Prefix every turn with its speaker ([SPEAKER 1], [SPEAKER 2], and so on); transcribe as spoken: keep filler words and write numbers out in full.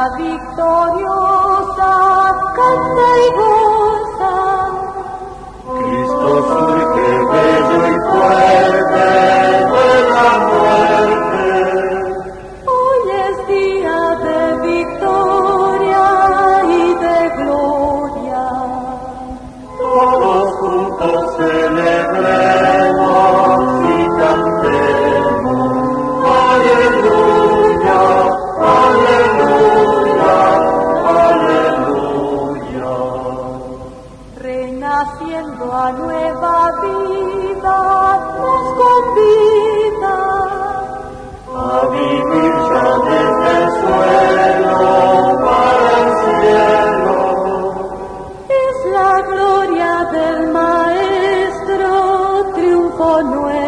[SPEAKER 1] victoriosa canta y goza.
[SPEAKER 2] Cristo surge bello y fuerte de la muerte.
[SPEAKER 1] Hoy es día de victoria y de gloria.
[SPEAKER 2] Todos juntos celebremos y cantemos. Aleluya, aleluya, aleluya.
[SPEAKER 1] Renaciendo a nueva vida nos convida
[SPEAKER 2] a vivir ya desde el suelo para el cielo.
[SPEAKER 1] Es la gloria del Maestro, triunfo nuevo.